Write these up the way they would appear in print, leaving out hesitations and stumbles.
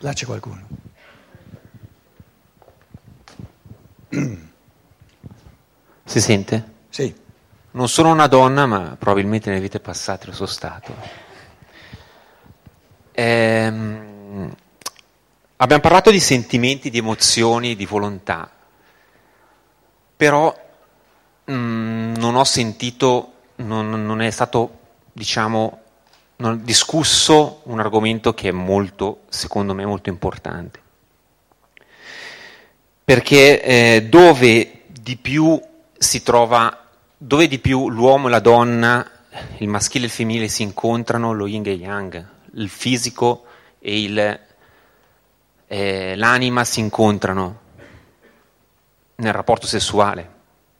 Là c'è qualcuno. Si sente? Sì. Non sono una donna, ma probabilmente nelle vite passate lo sono stato. Abbiamo parlato di sentimenti, di emozioni, di volontà, però non ho sentito, non è stato, diciamo, discusso un argomento che è molto, secondo me, molto importante. Perché dove di più si trova, dove di più l'uomo e la donna, il maschile e il femminile si incontrano, lo yin e yang, il fisico e l'anima si incontrano nel rapporto sessuale.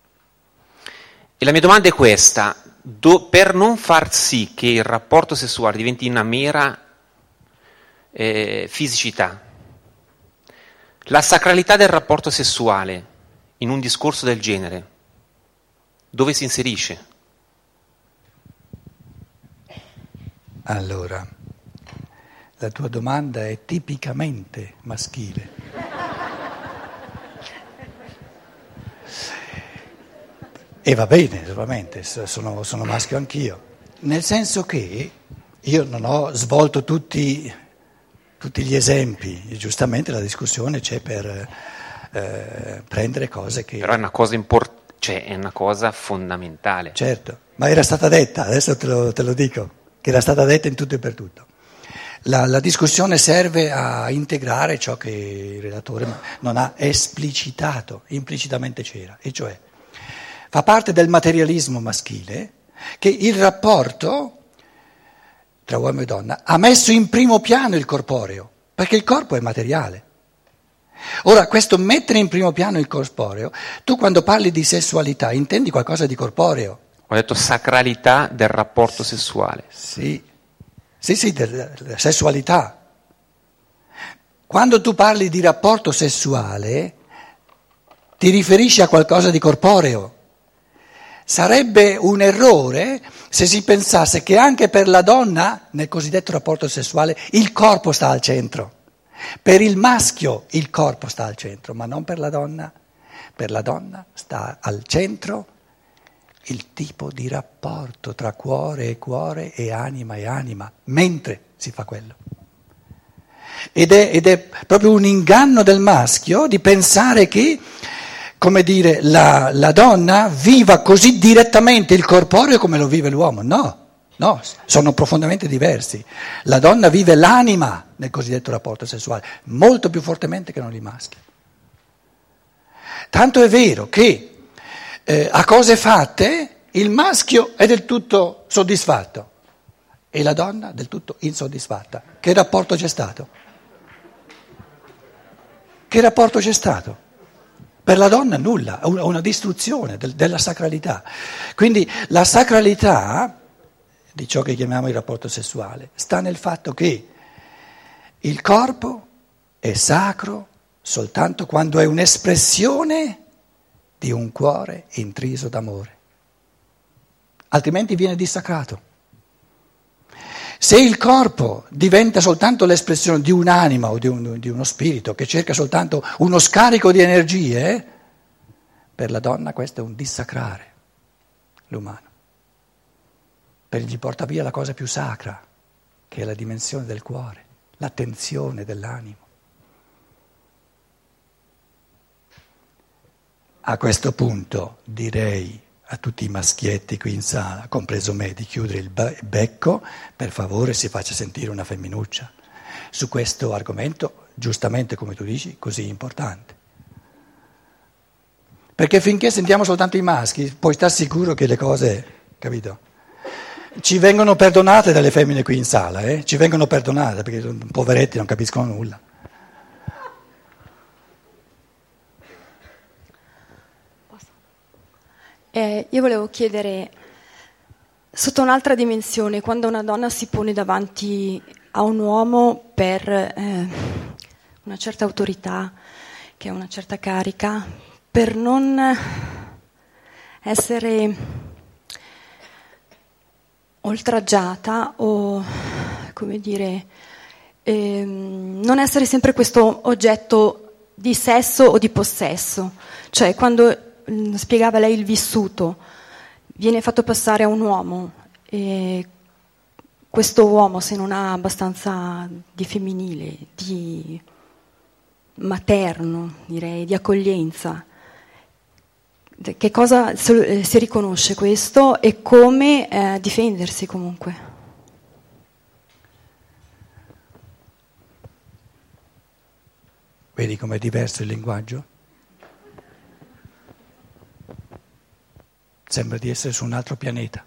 E la mia domanda è questa: per non far sì che il rapporto sessuale diventi una mera fisicità, la sacralità del rapporto sessuale in un discorso del genere, dove si inserisce? Allora, la tua domanda è tipicamente maschile. E va bene, naturalmente, sono maschio anch'io. Nel senso che io non ho svolto tutti gli esempi, e giustamente la discussione c'è per prendere cose che... Però è una cosa importante, cioè è una cosa fondamentale. Certo, ma era stata detta, adesso te lo dico, che era stata detta in tutto e per tutto. La discussione serve a integrare ciò che il relatore non ha esplicitato, implicitamente c'era, e cioè fa parte del materialismo maschile che il rapporto tra uomo e donna ha messo in primo piano il corporeo, perché il corpo è materiale. Ora, questo mettere in primo piano il corporeo, tu quando parli di sessualità intendi qualcosa di corporeo. Ho detto sacralità del rapporto sessuale. Sì, della sessualità. Quando tu parli di rapporto sessuale, ti riferisci a qualcosa di corporeo. Sarebbe un errore se si pensasse che anche per la donna, nel cosiddetto rapporto sessuale, il corpo sta al centro. Per il maschio il corpo sta al centro, ma non per la donna. Per la donna sta al centro il tipo di rapporto tra cuore e anima, mentre si fa quello. Ed è proprio un inganno del maschio di pensare che, come dire, la donna viva così direttamente il corporeo come lo vive l'uomo. No, sono profondamente diversi. La donna vive l'anima nel cosiddetto rapporto sessuale, molto più fortemente che non i maschi. Tanto è vero che a cose fatte il maschio è del tutto soddisfatto e la donna del tutto insoddisfatta. Che rapporto c'è stato? Per la donna nulla, una distruzione della sacralità. Quindi la sacralità di ciò che chiamiamo il rapporto sessuale sta nel fatto che il corpo è sacro soltanto quando è un'espressione di un cuore intriso d'amore, altrimenti viene dissacrato. Se il corpo diventa soltanto l'espressione di un'anima o di uno spirito che cerca soltanto uno scarico di energie, per la donna questo è un dissacrare l'umano. Perché gli porta via la cosa più sacra, che è la dimensione del cuore, l'attenzione dell'animo. A questo punto direi a tutti i maschietti qui in sala, compreso me, di chiudere il becco, per favore si faccia sentire una femminuccia su questo argomento, giustamente come tu dici, così importante. Perché finché sentiamo soltanto i maschi, puoi star sicuro che le cose, capito? Ci vengono perdonate dalle femmine qui in sala, ci vengono perdonate perché poveretti non capiscono nulla. Io volevo chiedere, sotto un'altra dimensione, quando una donna si pone davanti a un uomo per una certa autorità, che ha una certa carica, per non essere oltraggiata o, come dire, non essere sempre questo oggetto di sesso o di possesso. Cioè, quando spiegava lei il vissuto, viene fatto passare a un uomo, e questo uomo, se non ha abbastanza di femminile, di materno, direi, di accoglienza, che cosa si riconosce questo e come difendersi comunque? Vedi com'è diverso il linguaggio? Sembra di essere su un altro pianeta.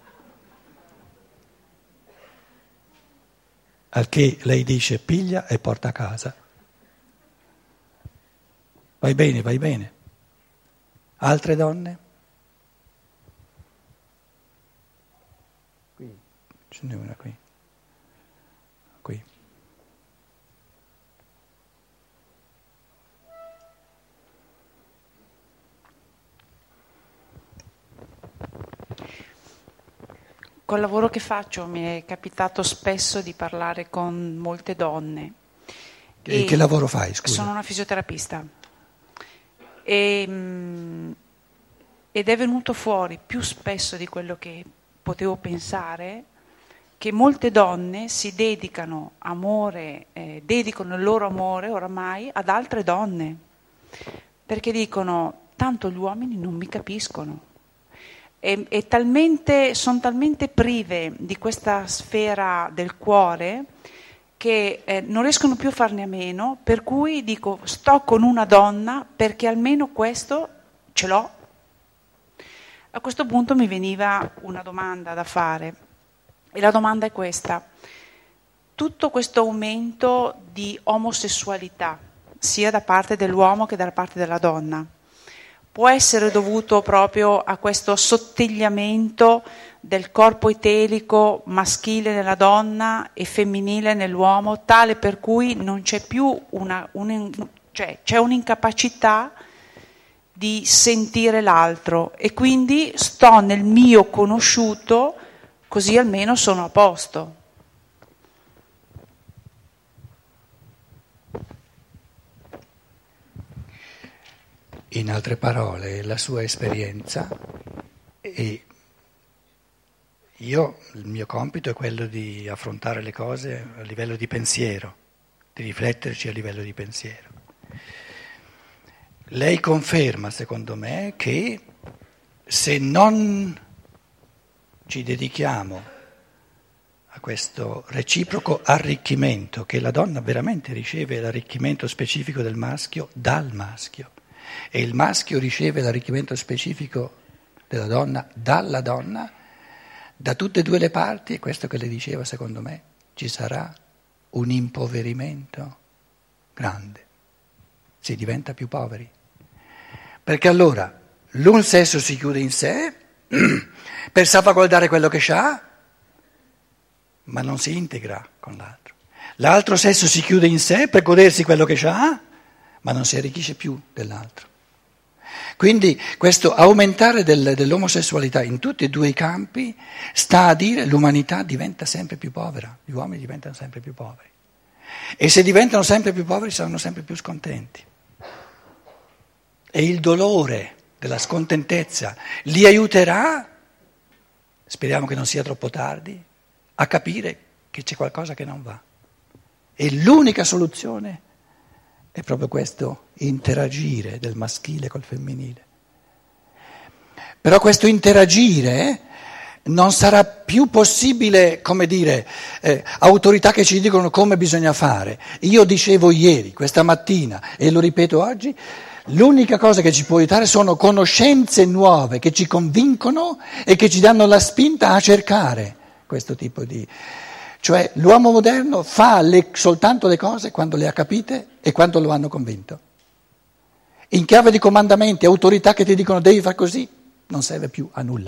Al che lei dice piglia e porta a casa. Vai bene, vai bene. Altre donne? Qui, ce n'è una qui. Qui. Col lavoro che faccio mi è capitato spesso di parlare con molte donne. E che lavoro fai, scusa? Sono una fisioterapista. Ed è venuto fuori più spesso di quello che potevo pensare che molte donne si dedicano dedicano il loro amore oramai ad altre donne, perché dicono tanto gli uomini non mi capiscono. Sono talmente prive di questa sfera del cuore che non riescono più a farne a meno, per cui dico sto con una donna perché almeno questo ce l'ho. A questo punto mi veniva una domanda da fare, e la domanda è questa: tutto questo aumento di omosessualità, sia da parte dell'uomo che da parte della donna, può essere dovuto proprio a questo assottigliamento del corpo eterico maschile nella donna e femminile nell'uomo, tale per cui non c'è più c'è un'incapacità di sentire l'altro, e quindi sto nel mio conosciuto, così almeno sono a posto. In altre parole, la sua esperienza, e il mio compito è quello di affrontare le cose a livello di pensiero, di rifletterci a livello di pensiero. Lei conferma, secondo me, che se non ci dedichiamo a questo reciproco arricchimento, che la donna veramente riceve l'arricchimento specifico del maschio dal maschio, e il maschio riceve l'arricchimento specifico della donna dalla donna, da tutte e due le parti, è questo che le diceva, secondo me, ci sarà un impoverimento grande, si diventa più poveri. Perché allora l'un sesso si chiude in sé per salvaguardare quello che ha, ma non si integra con l'altro. L'altro sesso si chiude in sé per godersi quello che ha, ma non si arricchisce più dell'altro. Quindi questo aumentare dell'omosessualità in tutti e due i campi sta a dire l'umanità diventa sempre più povera, gli uomini diventano sempre più poveri. E se diventano sempre più poveri saranno sempre più scontenti. E il dolore della scontentezza li aiuterà, speriamo che non sia troppo tardi, a capire che c'è qualcosa che non va. E l'unica soluzione è proprio questo interagire del maschile col femminile. Però questo interagire non sarà più possibile, come dire, autorità che ci dicono come bisogna fare. Io dicevo ieri, questa mattina, e lo ripeto oggi, l'unica cosa che ci può aiutare sono conoscenze nuove che ci convincono e che ci danno la spinta a cercare questo tipo di... Cioè l'uomo moderno fa soltanto le cose quando le ha capite e quando lo hanno convinto. In chiave di comandamenti, autorità che ti dicono devi fare così, non serve più a nulla.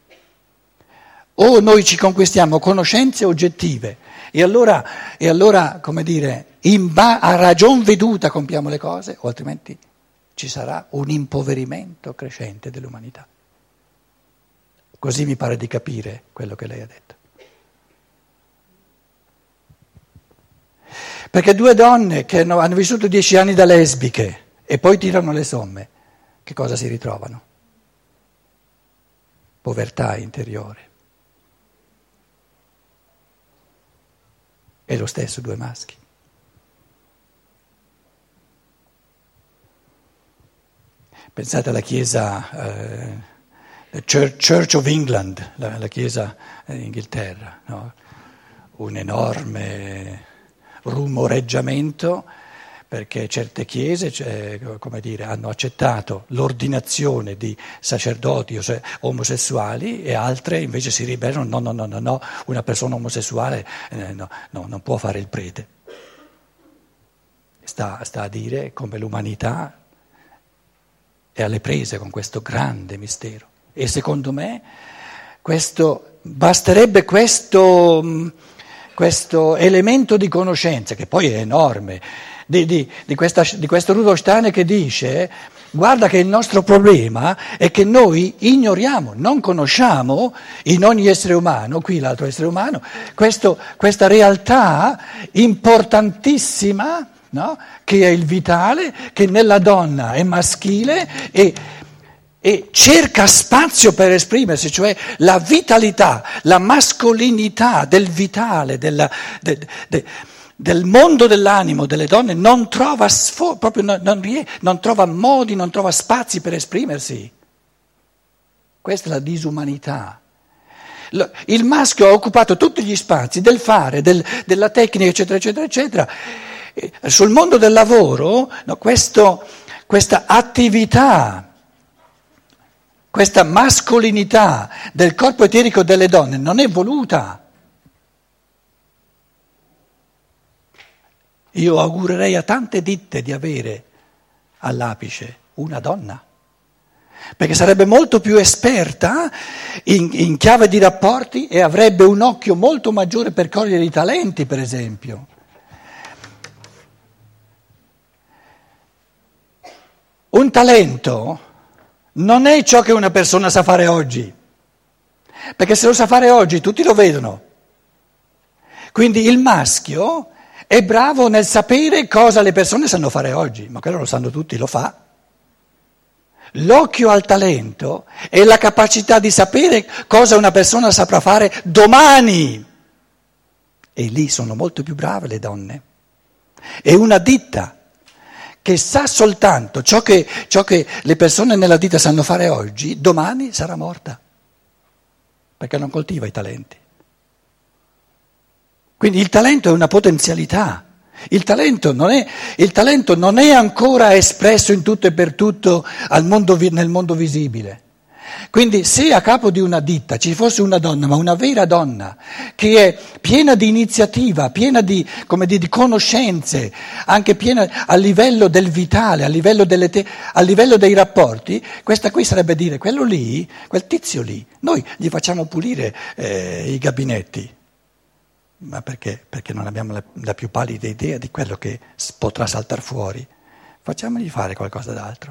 O noi ci conquistiamo conoscenze oggettive e allora come dire, a ragion veduta compiamo le cose, o altrimenti ci sarà un impoverimento crescente dell'umanità. Così mi pare di capire quello che lei ha detto. Perché due donne che hanno vissuto 10 anni da lesbiche e poi tirano le somme, che cosa si ritrovano? Povertà interiore. E lo stesso due maschi. Pensate alla chiesa, Church of England, la chiesa in Inghilterra, no? Un enorme rumoreggiamento perché certe chiese, come dire, hanno accettato l'ordinazione di sacerdoti omosessuali e altre invece si ribellano, no, una persona omosessuale non può fare il prete. Sta a dire come l'umanità è alle prese con questo grande mistero. E secondo me basterebbe questo elemento di conoscenza, che poi è enorme, di questo Rudolf Steiner che dice: guarda che il nostro problema è che noi ignoriamo, non conosciamo in ogni essere umano, qui l'altro essere umano, questa realtà importantissima, no? Che è il vitale, che nella donna è maschile e cerca spazio per esprimersi, cioè la vitalità, la mascolinità del vitale, del mondo dell'animo delle donne non trova non trova modi, non trova spazi per esprimersi. Questa è la disumanità. Il maschio ha occupato tutti gli spazi del fare, della tecnica, eccetera, eccetera, eccetera. Sul mondo del lavoro, no, questa attività, questa mascolinità del corpo eterico delle donne non è voluta. Io augurerei a tante ditte di avere all'apice una donna, perché sarebbe molto più esperta in chiave di rapporti e avrebbe un occhio molto maggiore per cogliere i talenti, per esempio. Un talento non è ciò che una persona sa fare oggi, perché se lo sa fare oggi tutti lo vedono. Quindi il maschio è bravo nel sapere cosa le persone sanno fare oggi, ma quello lo sanno tutti, lo fa. L'occhio al talento è la capacità di sapere cosa una persona saprà fare domani. E lì sono molto più brave le donne. È una ditta che sa soltanto ciò che le persone nella ditta sanno fare oggi, domani sarà morta, perché non coltiva i talenti. Quindi il talento è una potenzialità, il talento non è ancora espresso in tutto e per tutto nel mondo visibile. Quindi se a capo di una ditta ci fosse una donna, ma una vera donna, che è piena di iniziativa, piena di conoscenze, anche piena a livello del vitale, a livello dei rapporti, questa qui sarebbe dire, quello lì, quel tizio lì, noi gli facciamo pulire i gabinetti. Ma perché? Perché non abbiamo la più pallida idea di quello che potrà saltare fuori. Facciamogli fare qualcosa d'altro.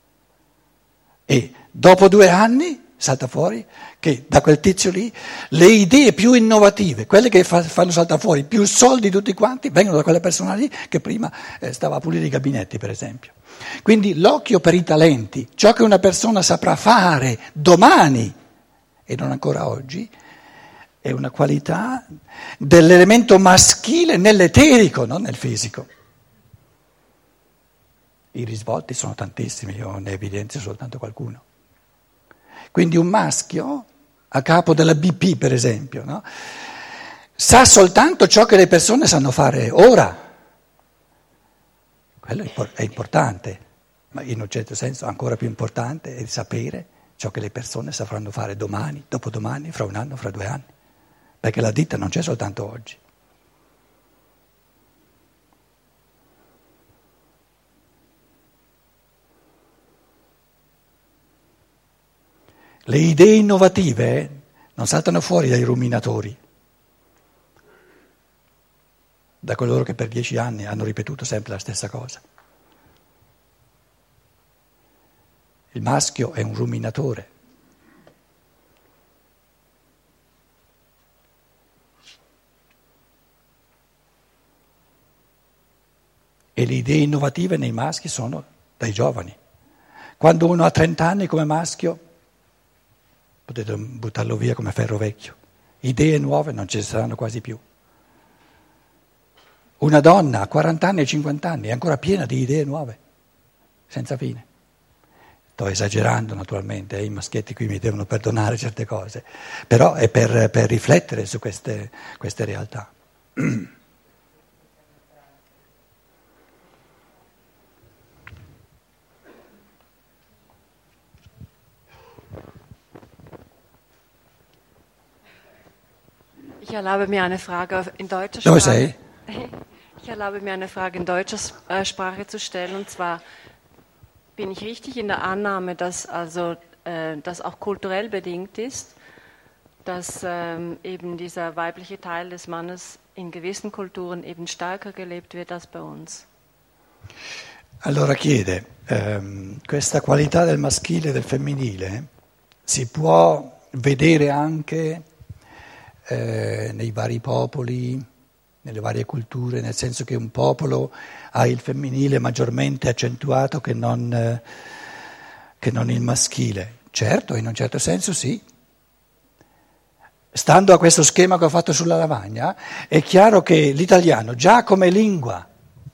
E dopo 2 anni salta fuori che da quel tizio lì le idee più innovative, quelle che fanno saltare fuori più soldi tutti quanti, vengono da quella persona lì che prima stava a pulire i gabinetti, per esempio. Quindi l'occhio per i talenti, ciò che una persona saprà fare domani e non ancora oggi, è una qualità dell'elemento maschile nell'eterico, non nel fisico. I risvolti sono tantissimi, io ne evidenzio soltanto qualcuno. Quindi un maschio, a capo della BP per esempio, no? Sa soltanto ciò che le persone sanno fare ora. Quello è importante, ma in un certo senso ancora più importante è sapere ciò che le persone sapranno fare domani, dopodomani, fra 1 anno, fra 2 anni. Perché la ditta non c'è soltanto oggi. Le idee innovative non saltano fuori dai ruminatori, da coloro che per 10 anni hanno ripetuto sempre la stessa cosa. Il maschio è un ruminatore. E le idee innovative nei maschi sono dai giovani. Quando uno ha 30 anni come maschio, potete buttarlo via come ferro vecchio. Idee nuove non ci saranno quasi più. Una donna a 40 anni e 50 anni è ancora piena di idee nuove, senza fine. Sto esagerando naturalmente, i maschietti qui mi devono perdonare certe cose, però è per riflettere su queste realtà. Ich erlaube mir eine Frage in deutscher Dove Sprache. sei? Ich erlaube mir eine Frage in deutscher Sprache zu stellen, und zwar: Bin ich richtig in der Annahme, dass das auch kulturell bedingt ist, dass eben dieser weibliche Teil des Mannes in gewissen Kulturen eben stärker gelebt wird als bei uns? Allora chiede, questa qualità del maschile e del femminile si può vedere anche nei vari popoli, nelle varie culture, nel senso che un popolo ha il femminile maggiormente accentuato che non il maschile. Certo, in un certo senso sì. Stando a questo schema che ho fatto sulla lavagna, è chiaro che l'italiano, già come lingua,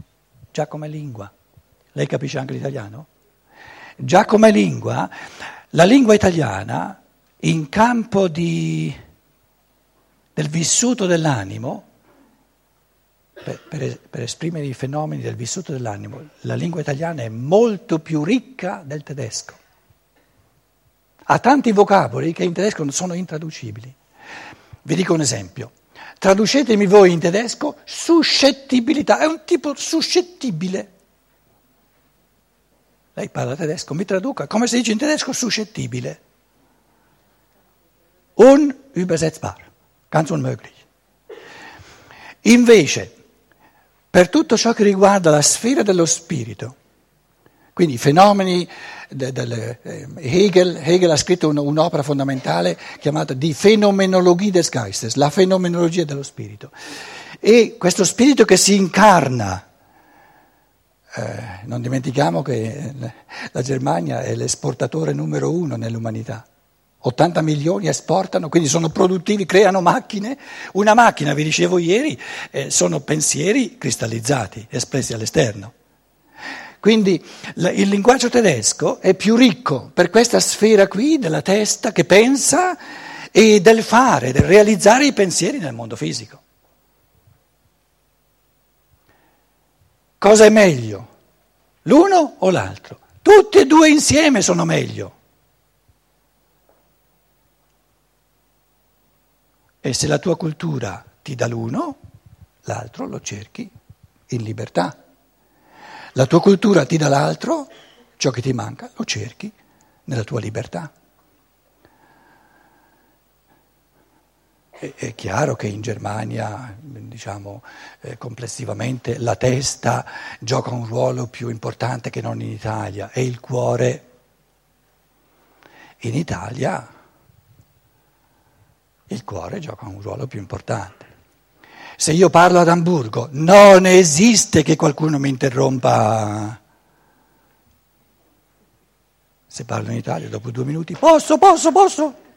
lei capisce anche l'italiano? Già come lingua, la lingua italiana, in campo del vissuto dell'animo, per esprimere i fenomeni del vissuto dell'animo, la lingua italiana è molto più ricca del tedesco. Ha tanti vocaboli che in tedesco non sono intraducibili. Vi dico un esempio. Traducetemi voi in tedesco suscettibilità, è un tipo suscettibile. Lei parla tedesco, mi traduca, come si dice in tedesco suscettibile. Unübersetzbar, ganz unmöglich. Invece, per tutto ciò che riguarda la sfera dello spirito, quindi i fenomeni, Hegel ha scritto un'opera fondamentale chiamata Die Phänomenologie des Geistes, la fenomenologia dello spirito. E questo spirito che si incarna, non dimentichiamo che la Germania è l'esportatore numero 1 nell'umanità. 80 milioni esportano, quindi sono produttivi, creano macchine. Una macchina, vi dicevo ieri, sono pensieri cristallizzati, espressi all'esterno. Quindi il linguaggio tedesco è più ricco per questa sfera qui della testa che pensa e del fare, del realizzare i pensieri nel mondo fisico. Cosa è meglio? L'uno o l'altro? Tutti e due insieme sono meglio. E se la tua cultura ti dà l'uno, l'altro lo cerchi in libertà. La tua cultura ti dà l'altro, ciò che ti manca lo cerchi nella tua libertà. È chiaro che in Germania, diciamo, complessivamente la testa gioca un ruolo più importante che non in Italia, e il cuore in Italia. Il cuore gioca un ruolo più importante. Se io parlo ad Amburgo, non esiste che qualcuno mi interrompa. Se parlo in Italia, dopo 2 minuti, posso?